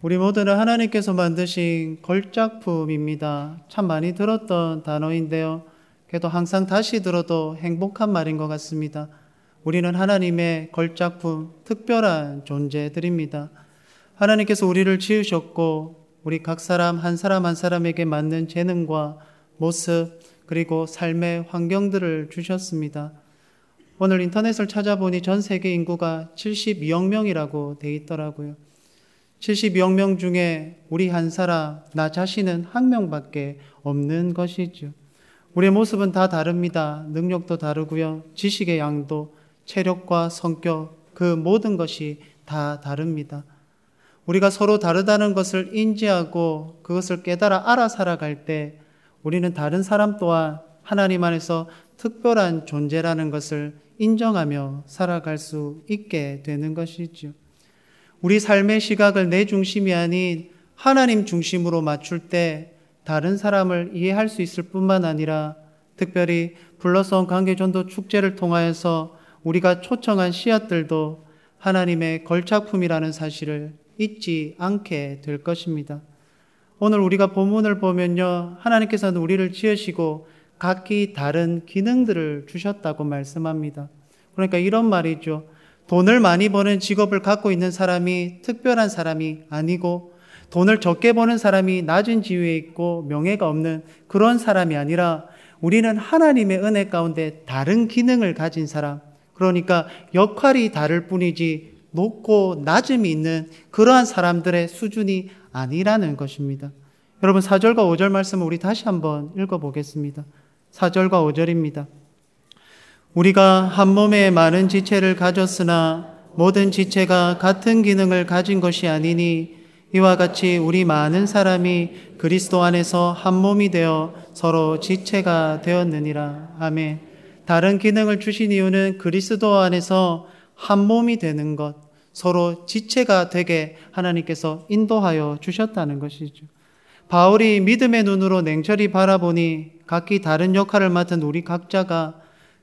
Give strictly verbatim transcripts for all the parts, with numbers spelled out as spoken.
우리 모두는 하나님께서 만드신 걸작품입니다. 참 많이 들었던 단어인데요. 그래도 항상 다시 들어도 행복한 말인 것 같습니다. 우리는 하나님의 걸작품, 특별한 존재들입니다. 하나님께서 우리를 지으셨고 우리 각 사람 한 사람 한 사람에게 맞는 재능과 모습 그리고 삶의 환경들을 주셨습니다. 오늘 인터넷을 찾아보니 전 세계 인구가 칠십이억 명이라고 돼 있더라고요. 칠십이억 명 중에 우리 한 사람, 나 자신은 한 명밖에 없는 것이죠. 우리의 모습은 다 다릅니다. 능력도 다르고요. 지식의 양도, 체력과 성격, 그 모든 것이 다 다릅니다. 우리가 서로 다르다는 것을 인지하고 그것을 깨달아 알아 살아갈 때 우리는 다른 사람 또한 하나님 안에서 특별한 존재라는 것을 인정하며 살아갈 수 있게 되는 것이죠. 우리 삶의 시각을 내 중심이 아닌 하나님 중심으로 맞출 때 다른 사람을 이해할 수 있을 뿐만 아니라 특별히 블러썸 관계전도 축제를 통하여서 우리가 초청한 씨앗들도 하나님의 걸작품이라는 사실을 잊지 않게 될 것입니다. 오늘 우리가 본문을 보면요, 하나님께서는 우리를 지으시고 각기 다른 기능들을 주셨다고 말씀합니다. 그러니까 이런 말이죠. 돈을 많이 버는 직업을 갖고 있는 사람이 특별한 사람이 아니고 돈을 적게 버는 사람이 낮은 지위에 있고 명예가 없는 그런 사람이 아니라 우리는 하나님의 은혜 가운데 다른 기능을 가진 사람, 그러니까 역할이 다를 뿐이지 높고 낮음이 있는 그러한 사람들의 수준이 아니라는 것입니다. 여러분 사 절과 오 절 말씀을 우리 다시 한번 읽어보겠습니다. 사 절과 오 절입니다. 우리가 한 몸에 많은 지체를 가졌으나 모든 지체가 같은 기능을 가진 것이 아니니 이와 같이 우리 많은 사람이 그리스도 안에서 한 몸이 되어 서로 지체가 되었느니라. 아멘. 다른 기능을 주신 이유는 그리스도 안에서 한 몸이 되는 것, 서로 지체가 되게 하나님께서 인도하여 주셨다는 것이죠. 바울이 믿음의 눈으로 냉철히 바라보니 각기 다른 역할을 맡은 우리 각자가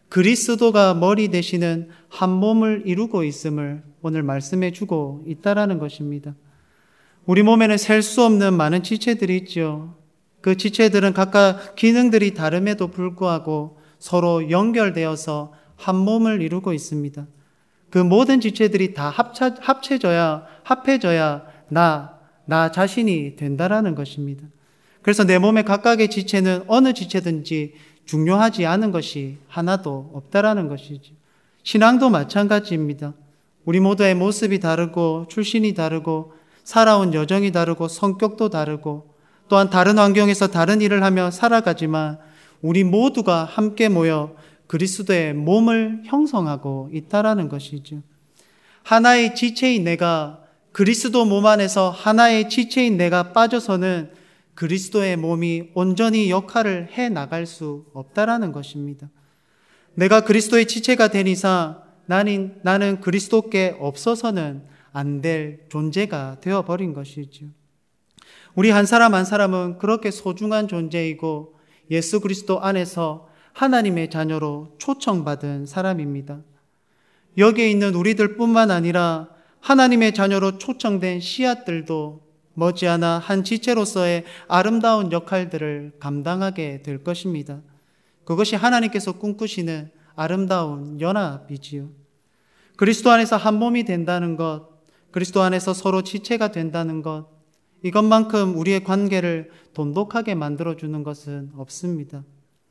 그리스도가 머리 되시는 한 몸을 이루고 있음을 오늘 말씀해 주고 있다라는 것입니다. 우리 몸에는 셀 수 없는 많은 지체들이 있죠. 그 지체들은 각각 기능들이 다름에도 불구하고 서로 연결되어서 한 몸을 이루고 있습니다. 그 모든 지체들이 다 합쳐, 합쳐져야, 합해져야 나, 나 자신이 된다라는 것입니다. 그래서 내 몸의 각각의 지체는 어느 지체든지 중요하지 않은 것이 하나도 없다라는 것이죠. 신앙도 마찬가지입니다. 우리 모두의 모습이 다르고 출신이 다르고 살아온 여정이 다르고 성격도 다르고 또한 다른 환경에서 다른 일을 하며 살아가지만 우리 모두가 함께 모여 그리스도의 몸을 형성하고 있다라는 것이죠. 하나의 지체인 내가 그리스도 몸 안에서 하나의 지체인 내가 빠져서는 그리스도의 몸이 온전히 역할을 해 나갈 수 없다라는 것입니다. 내가 그리스도의 지체가 된 이상 나는, 나는 그리스도께 없어서는 안 될 존재가 되어버린 것이죠. 우리 한 사람 한 사람은 그렇게 소중한 존재이고 예수 그리스도 안에서 하나님의 자녀로 초청받은 사람입니다. 여기에 있는 우리들 뿐만 아니라 하나님의 자녀로 초청된 씨앗들도 머지않아 한 지체로서의 아름다운 역할들을 감당하게 될 것입니다. 그것이 하나님께서 꿈꾸시는 아름다운 연합이지요. 그리스도 안에서 한 몸이 된다는 것, 그리스도 안에서 서로 지체가 된다는 것, 이것만큼 우리의 관계를 돈독하게 만들어주는 것은 없습니다.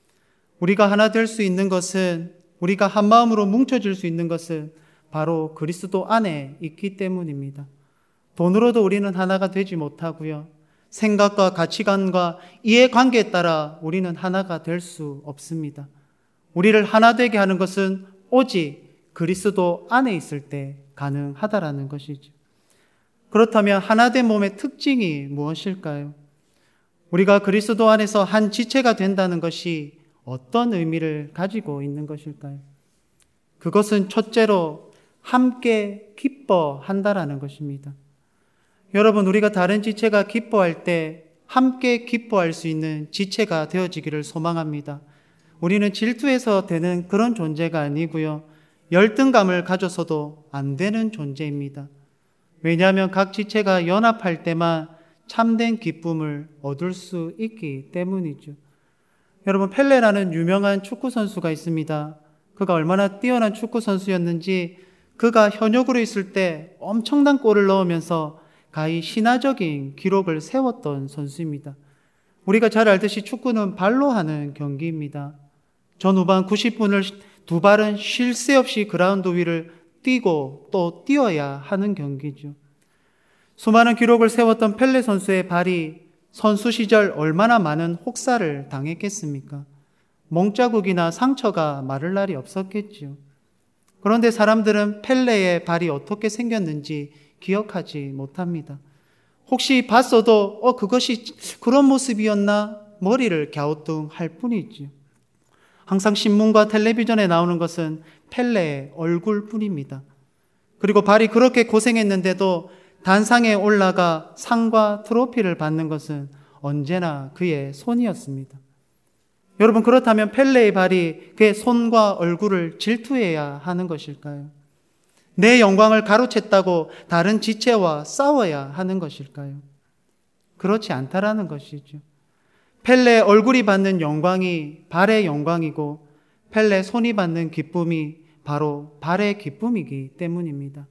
우리가 하나 될 수 있는 것은, 우리가 한 마음으로 뭉쳐질 수 있는 것은 바로 그리스도 안에 있기 때문입니다. 돈으로도 우리는 하나가 되지 못하고요. 생각과 가치관과 이해관계에 따라 우리는 하나가 될 수 없습니다. 우리를 하나 되게 하는 것은 오직 그리스도 안에 있을 때 가능하다라는 것이죠. 그렇다면 하나된 몸의 특징이 무엇일까요? 우리가 그리스도 안에서 한 지체가 된다는 것이 어떤 의미를 가지고 있는 것일까요? 그것은 첫째로 함께 기뻐한다라는 것입니다. 여러분, 우리가 다른 지체가 기뻐할 때 함께 기뻐할 수 있는 지체가 되어지기를 소망합니다. 우리는 질투해서 되는 그런 존재가 아니고요. 열등감을 가져서도 안 되는 존재입니다. 왜냐하면 각 지체가 연합할 때만 참된 기쁨을 얻을 수 있기 때문이죠. 여러분, 펠레라는 유명한 축구 선수가 있습니다. 그가 얼마나 뛰어난 축구 선수였는지 그가 현역으로 있을 때 엄청난 골을 넣으면서 가히 신화적인 기록을 세웠던 선수입니다. 우리가 잘 알듯이 축구는 발로 하는 경기입니다. 전 후반 구십 분을 두 발은 쉴 새 없이 그라운드 위를 뛰고 또 뛰어야 하는 경기죠. 수많은 기록을 세웠던 펠레 선수의 발이 선수 시절 얼마나 많은 혹사를 당했겠습니까? 몽자국이나 상처가 마를 날이 없었겠지요. 그런데 사람들은 펠레의 발이 어떻게 생겼는지 기억하지 못합니다. 혹시 봤어도 어 그것이 그런 모습이었나 머리를 갸우뚱할 뿐이지요. 항상 신문과 텔레비전에 나오는 것은 펠레의 얼굴뿐입니다. 그리고 발이 그렇게 고생했는데도 단상에 올라가 상과 트로피를 받는 것은 언제나 그의 손이었습니다. 여러분, 그렇다면 펠레의 발이 그의 손과 얼굴을 질투해야 하는 것일까요? 내 영광을 가로챘다고 다른 지체와 싸워야 하는 것일까요? 그렇지 않다라는 것이죠. 펠레의 얼굴이 받는 영광이 발의 영광이고 펠레 손이 받는 기쁨이 바로 발의 기쁨이기 때문입니다.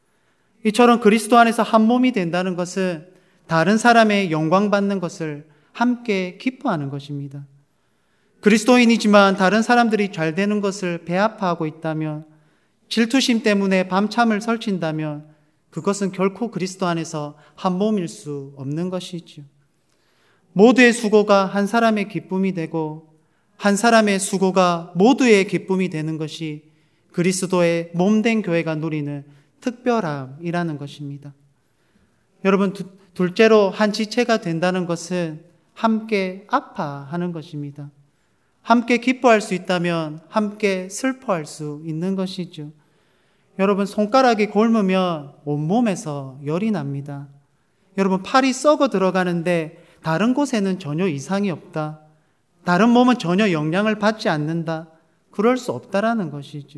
이처럼 그리스도 안에서 한 몸이 된다는 것은 다른 사람의 영광 받는 것을 함께 기뻐하는 것입니다. 그리스도인이지만 다른 사람들이 잘 되는 것을 배아파하고 있다면, 질투심 때문에 밤참을 설친다면 그것은 결코 그리스도 안에서 한 몸일 수 없는 것이지요. 모두의 수고가 한 사람의 기쁨이 되고 한 사람의 수고가 모두의 기쁨이 되는 것이 그리스도의 몸된 교회가 누리는 특별함이라는 것입니다. 여러분, 두, 둘째로 한 지체가 된다는 것은 함께 아파하는 것입니다. 함께 기뻐할 수 있다면 함께 슬퍼할 수 있는 것이죠. 여러분, 손가락이 곪으면 온몸에서 열이 납니다. 여러분, 팔이 썩어 들어가는데 다른 곳에는 전혀 이상이 없다. 다른 몸은 전혀 영향을 받지 않는다. 그럴 수 없다라는 것이죠.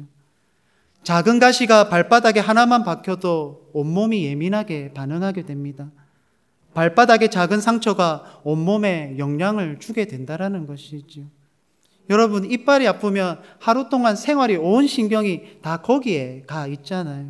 작은 가시가 발바닥에 하나만 박혀도 온몸이 예민하게 반응하게 됩니다. 발바닥에 작은 상처가 온몸에 영향을 주게 된다라는 것이죠. 여러분, 이빨이 아프면 하루 동안 생활이 온 신경이 다 거기에 가 있잖아요.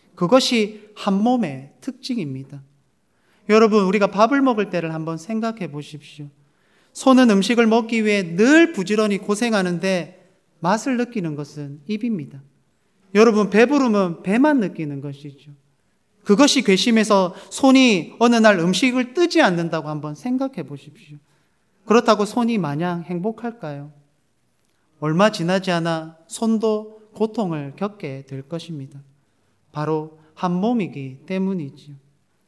그것이 한 몸의 특징입니다. 여러분, 우리가 밥을 먹을 때를 한번 생각해 보십시오. 손은 음식을 먹기 위해 늘 부지런히 고생하는데 맛을 느끼는 것은 입입니다. 여러분, 배부름은 배만 느끼는 것이죠. 그것이 괘씸해서 손이 어느 날 음식을 뜨지 않는다고 한번 생각해 보십시오. 그렇다고 손이 마냥 행복할까요? 얼마 지나지 않아 손도 고통을 겪게 될 것입니다. 바로 한 몸이기 때문이지요.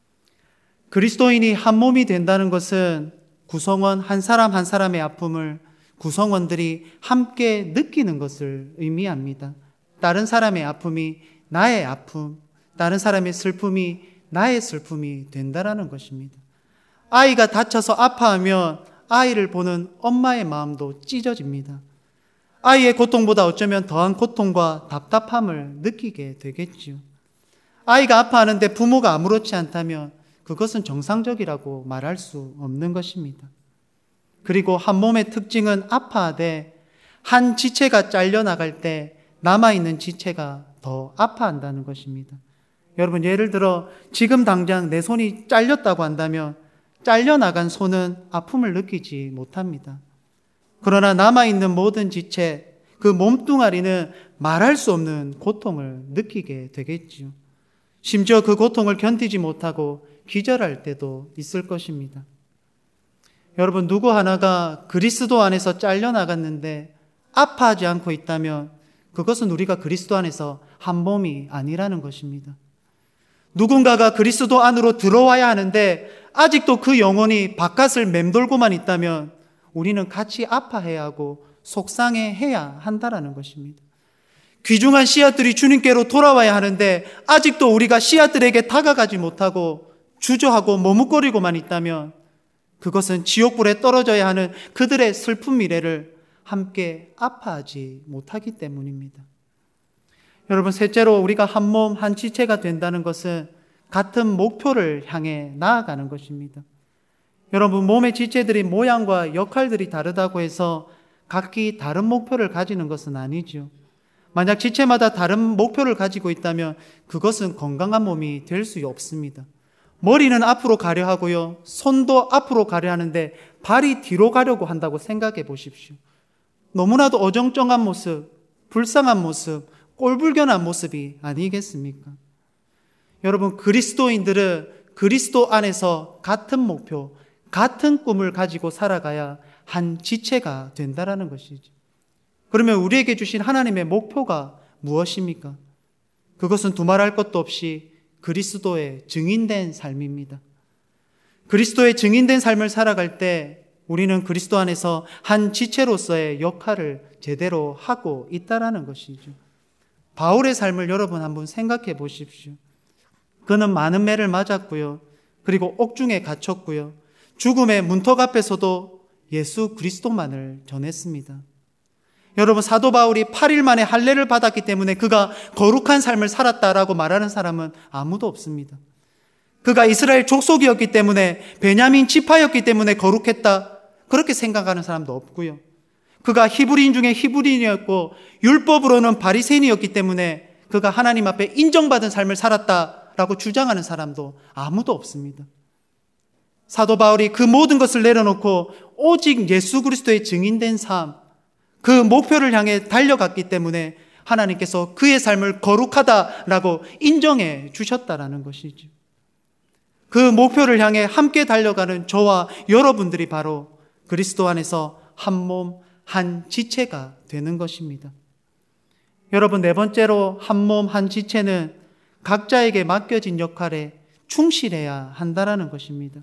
그리스도인이 한 몸이 된다는 것은 구성원 한 사람 한 사람의 아픔을 구성원들이 함께 느끼는 것을 의미합니다. 다른 사람의 아픔이 나의 아픔, 다른 사람의 슬픔이 나의 슬픔이 된다라는 것입니다. 아이가 다쳐서 아파하면 아이를 보는 엄마의 마음도 찢어집니다. 아이의 고통보다 어쩌면 더한 고통과 답답함을 느끼게 되겠지요. 아이가 아파하는데 부모가 아무렇지 않다면 그것은 정상적이라고 말할 수 없는 것입니다. 그리고 한 몸의 특징은 아파하되 한 지체가 잘려나갈 때 남아있는 지체가 더 아파한다는 것입니다. 여러분, 예를 들어 지금 당장 내 손이 잘렸다고 한다면 잘려나간 손은 아픔을 느끼지 못합니다. 그러나 남아있는 모든 지체, 그 몸뚱아리는 말할 수 없는 고통을 느끼게 되겠지요. 심지어 그 고통을 견디지 못하고 기절할 때도 있을 것입니다. 여러분, 누구 하나가 그리스도 안에서 잘려나갔는데 아파하지 않고 있다면 그것은 우리가 그리스도 안에서 한 몸이 아니라는 것입니다. 누군가가 그리스도 안으로 들어와야 하는데 아직도 그 영혼이 바깥을 맴돌고만 있다면 우리는 같이 아파해야 하고 속상해해야 한다라는 것입니다. 귀중한 씨앗들이 주님께로 돌아와야 하는데 아직도 우리가 씨앗들에게 다가가지 못하고 주저하고 머뭇거리고만 있다면 그것은 지옥불에 떨어져야 하는 그들의 슬픈 미래를 함께 아파하지 못하기 때문입니다. 여러분, 셋째로 우리가 한 몸, 한 지체가 된다는 것은 같은 목표를 향해 나아가는 것입니다. 여러분, 몸의 지체들이 모양과 역할들이 다르다고 해서 각기 다른 목표를 가지는 것은 아니죠. 만약 지체마다 다른 목표를 가지고 있다면 그것은 건강한 몸이 될 수 없습니다. 머리는 앞으로 가려 하고요, 손도 앞으로 가려 하는데 발이 뒤로 가려고 한다고 생각해 보십시오. 너무나도 어정쩡한 모습, 불쌍한 모습, 꼴불견한 모습이 아니겠습니까? 여러분, 그리스도인들은 그리스도 안에서 같은 목표, 같은 꿈을 가지고 살아가야 한 지체가 된다라는 것이죠. 그러면 우리에게 주신 하나님의 목표가 무엇입니까? 그것은 두말할 것도 없이 그리스도의 증인된 삶입니다. 그리스도의 증인된 삶을 살아갈 때 우리는 그리스도 안에서 한 지체로서의 역할을 제대로 하고 있다라는 것이죠. 바울의 삶을 여러분 한번 생각해 보십시오. 그는 많은 매를 맞았고요, 그리고 옥중에 갇혔고요, 죽음의 문턱 앞에서도 예수 그리스도만을 전했습니다. 여러분, 사도 바울이 팔 일 만에 할례를 받았기 때문에 그가 거룩한 삶을 살았다라고 말하는 사람은 아무도 없습니다. 그가 이스라엘 족속이었기 때문에, 베냐민 지파였기 때문에 거룩했다, 그렇게 생각하는 사람도 없고요. 그가 히브리인 중에 히브리인이었고 율법으로는 바리새인이었기 때문에 그가 하나님 앞에 인정받은 삶을 살았다라고 주장하는 사람도 아무도 없습니다. 사도 바울이 그 모든 것을 내려놓고 오직 예수 그리스도의 증인된 삶, 그 목표를 향해 달려갔기 때문에 하나님께서 그의 삶을 거룩하다라고 인정해 주셨다라는 것이죠. 그 목표를 향해 함께 달려가는 저와 여러분들이 바로 그리스도 안에서 한 몸, 한 지체가 되는 것입니다. 여러분, 네 번째로 한 몸, 한 지체는 각자에게 맡겨진 역할에 충실해야 한다라는 것입니다.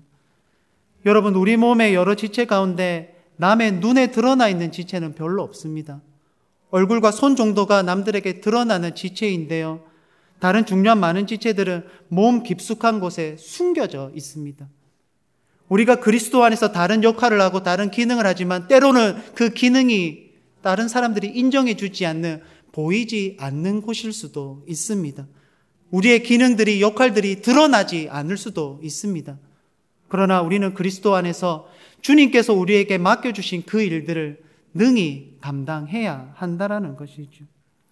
여러분, 우리 몸의 여러 지체 가운데 남의 눈에 드러나 있는 지체는 별로 없습니다. 얼굴과 손 정도가 남들에게 드러나는 지체인데요, 다른 중요한 많은 지체들은 몸 깊숙한 곳에 숨겨져 있습니다. 우리가 그리스도 안에서 다른 역할을 하고 다른 기능을 하지만 때로는 그 기능이 다른 사람들이 인정해 주지 않는, 보이지 않는 곳일 수도 있습니다. 우리의 기능들이, 역할들이 드러나지 않을 수도 있습니다. 그러나 우리는 그리스도 안에서 주님께서 우리에게 맡겨주신 그 일들을 능히 감당해야 한다라는 것이죠.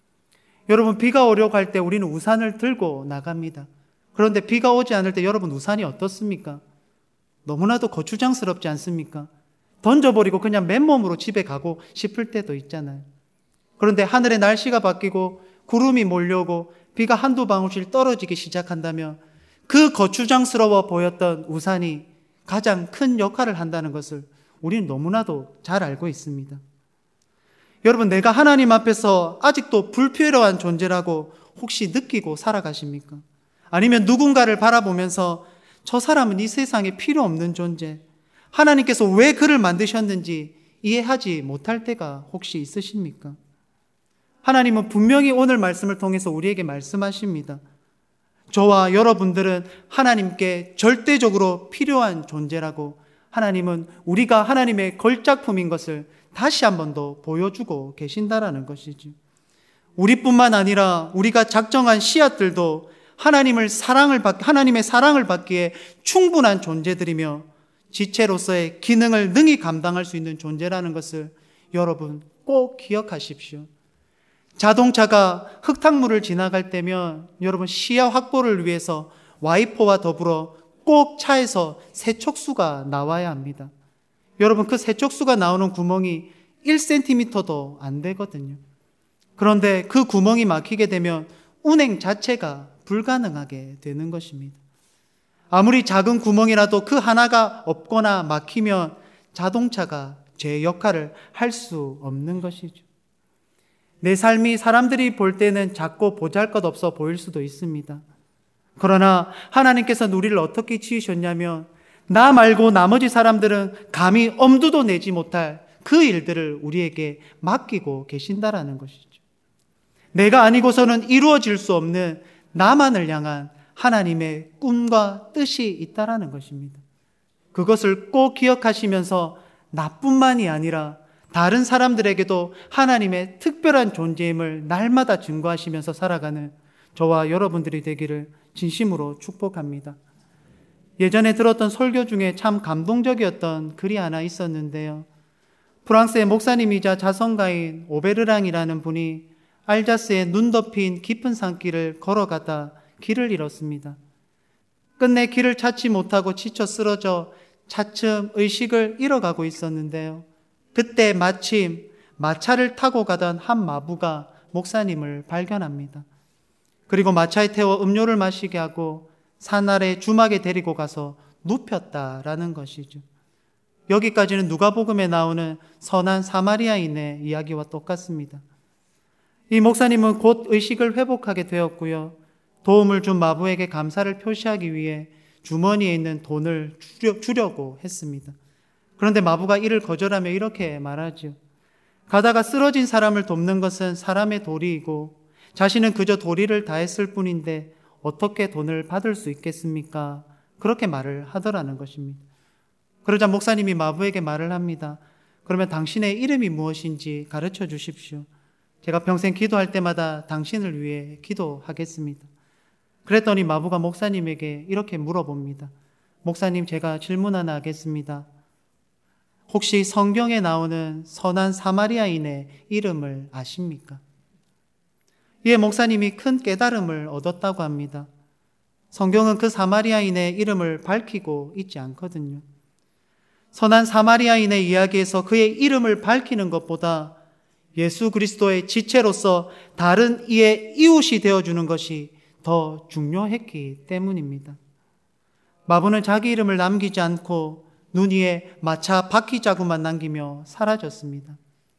여러분, 비가 오려고 할 때 우리는 우산을 들고 나갑니다. 그런데 비가 오지 않을 때 여러분, 우산이 어떻습니까? 너무나도 거추장스럽지 않습니까? 던져버리고 그냥 맨몸으로 집에 가고 싶을 때도 있잖아요. 그런데 하늘의 날씨가 바뀌고 구름이 몰려오고 비가 한두 방울씩 떨어지기 시작한다면 그 거추장스러워 보였던 우산이 가장 큰 역할을 한다는 것을 우리는 너무나도 잘 알고 있습니다. 여러분, 내가 하나님 앞에서 아직도 불필요한 존재라고 혹시 느끼고 살아가십니까? 아니면 누군가를 바라보면서 저 사람은 이 세상에 필요 없는 존재, 하나님께서 왜 그를 만드셨는지 이해하지 못할 때가 혹시 있으십니까? 하나님은 분명히 오늘 말씀을 통해서 우리에게 말씀하십니다. 저와 여러분들은 하나님께 절대적으로 필요한 존재라고, 하나님은 우리가 하나님의 걸작품인 것을 다시 한 번 더 보여주고 계신다라는 것이죠. 우리뿐만 아니라 우리가 작정한 씨앗들도 하나님을 사랑을 받, 하나님의 사랑을 받기에 충분한 존재들이며 지체로서의 기능을 능히 감당할 수 있는 존재라는 것을 여러분 꼭 기억하십시오. 자동차가 흙탕물을 지나갈 때면 여러분, 시야 확보를 위해서 와이퍼와 더불어 꼭 차에서 세척수가 나와야 합니다. 여러분, 그 세척수가 나오는 구멍이 일 센티미터도 안 되거든요. 그런데 그 구멍이 막히게 되면 운행 자체가 불가능하게 되는 것입니다. 아무리 작은 구멍이라도 그 하나가 없거나 막히면 자동차가 제 역할을 할 수 없는 것이죠. 내 삶이 사람들이 볼 때는 작고 보잘것없어 보일 수도 있습니다. 그러나 하나님께서는 우리를 어떻게 지으셨냐면 나 말고 나머지 사람들은 감히 엄두도 내지 못할 그 일들을 우리에게 맡기고 계신다라는 것이죠. 내가 아니고서는 이루어질 수 없는 나만을 향한 하나님의 꿈과 뜻이 있다라는 것입니다. 그것을 꼭 기억하시면서 나뿐만이 아니라 다른 사람들에게도 하나님의 특별한 존재임을 날마다 증거하시면서 살아가는 저와 여러분들이 되기를 진심으로 축복합니다. 예전에 들었던 설교 중에 참 감동적이었던 글이 하나 있었는데요. 프랑스의 목사님이자 자선가인 오베르랑이라는 분이 알자스의 눈 덮인 깊은 산길을 걸어가다 길을 잃었습니다. 끝내 길을 찾지 못하고 지쳐 쓰러져 차츰 의식을 잃어가고 있었는데요. 그때 마침 마차를 타고 가던 한 마부가 목사님을 발견합니다. 그리고 마차에 태워 음료를 마시게 하고 산 아래 주막에 데리고 가서 눕혔다라는 것이죠. 여기까지는 누가복음에 나오는 선한 사마리아인의 이야기와 똑같습니다. 이 목사님은 곧 의식을 회복하게 되었고요. 도움을 준 마부에게 감사를 표시하기 위해 주머니에 있는 돈을 주려, 주려고 했습니다. 그런데 마부가 이를 거절하며 이렇게 말하죠. 가다가 쓰러진 사람을 돕는 것은 사람의 도리이고 자신은 그저 도리를 다했을 뿐인데 어떻게 돈을 받을 수 있겠습니까? 그렇게 말을 하더라는 것입니다. 그러자 목사님이 마부에게 말을 합니다. 그러면 당신의 이름이 무엇인지 가르쳐 주십시오. 제가 평생 기도할 때마다 당신을 위해 기도하겠습니다. 그랬더니 마부가 목사님에게 이렇게 물어봅니다. 목사님, 제가 질문 하나 하겠습니다. 혹시 성경에 나오는 선한 사마리아인의 이름을 아십니까? 이에 목사님이 큰 깨달음을 얻었다고 합니다. 성경은 그 사마리아인의 이름을 밝히고 있지 않거든요. 선한 사마리아인의 이야기에서 그의 이름을 밝히는 것보다 예수 그리스도의 지체로서 다른 이의 이웃이 되어주는 것이 더 중요했기 때문입니다. 마부는 자기 이름을 남기지 않고 눈 위에 마차 바퀴 자국만 남기며 사라졌습니다.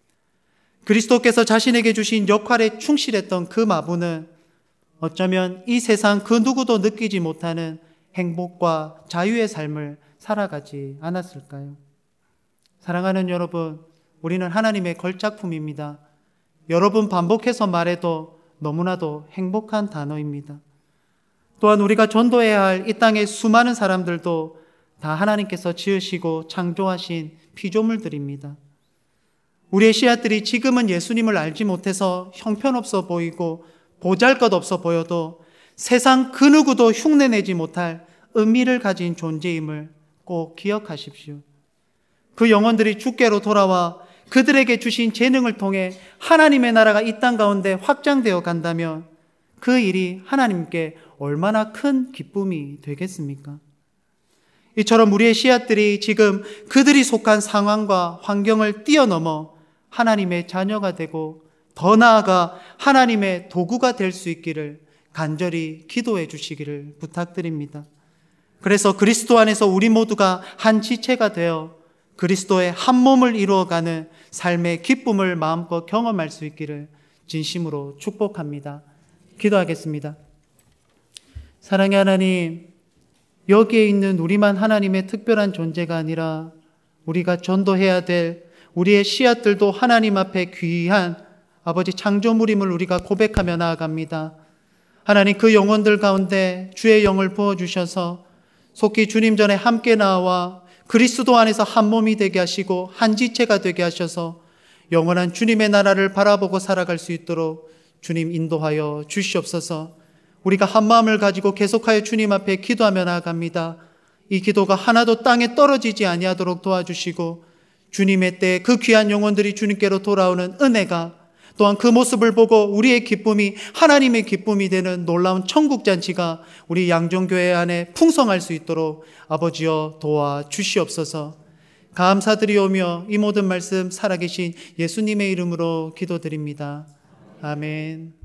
그리스도께서 자신에게 주신 역할에 충실했던 그 마부는 어쩌면 이 세상 그 누구도 느끼지 못하는 행복과 자유의 삶을 살아가지 않았을까요? 사랑하는 여러분, 우리는 하나님의 걸작품입니다. 여러 번 반복해서 말해도 너무나도 행복한 단어입니다. 또한 우리가 전도해야 할 이 땅의 수많은 사람들도 다 하나님께서 지으시고 창조하신 피조물들입니다. 우리의 씨앗들이 지금은 예수님을 알지 못해서 형편없어 보이고 보잘것없어 보여도 세상 그 누구도 흉내내지 못할 의미를 가진 존재임을 꼭 기억하십시오. 그 영혼들이 주께로 돌아와 그들에게 주신 재능을 통해 하나님의 나라가 이 땅 가운데 확장되어 간다면 그 일이 하나님께 얼마나 큰 기쁨이 되겠습니까? 이처럼 우리의 씨앗들이 지금 그들이 속한 상황과 환경을 뛰어넘어 하나님의 자녀가 되고 더 나아가 하나님의 도구가 될 수 있기를 간절히 기도해 주시기를 부탁드립니다. 그래서 그리스도 안에서 우리 모두가 한 지체가 되어 그리스도의 한 몸을 이루어가는 삶의 기쁨을 마음껏 경험할 수 있기를 진심으로 축복합니다. 기도하겠습니다. 사랑의 하나님, 여기에 있는 우리만 하나님의 특별한 존재가 아니라 우리가 전도해야 될 우리의 씨앗들도 하나님 앞에 귀한 아버지 창조물임을 우리가 고백하며 나아갑니다. 하나님, 그 영혼들 가운데 주의 영을 부어주셔서 속히 주님 전에 함께 나와 그리스도 안에서 한 몸이 되게 하시고 한 지체가 되게 하셔서 영원한 주님의 나라를 바라보고 살아갈 수 있도록 주님 인도하여 주시옵소서. 우리가 한 마음을 가지고 계속하여 주님 앞에 기도하며 나아갑니다. 이 기도가 하나도 땅에 떨어지지 아니하도록 도와주시고 주님의 때에 그 귀한 영혼들이 주님께로 돌아오는 은혜가 또한 그 모습을 보고 우리의 기쁨이 하나님의 기쁨이 되는 놀라운 천국잔치가 우리 양종교회 안에 풍성할 수 있도록 아버지여 도와주시옵소서. 감사드리오며 이 모든 말씀 살아계신 예수님의 이름으로 기도드립니다. 아멘.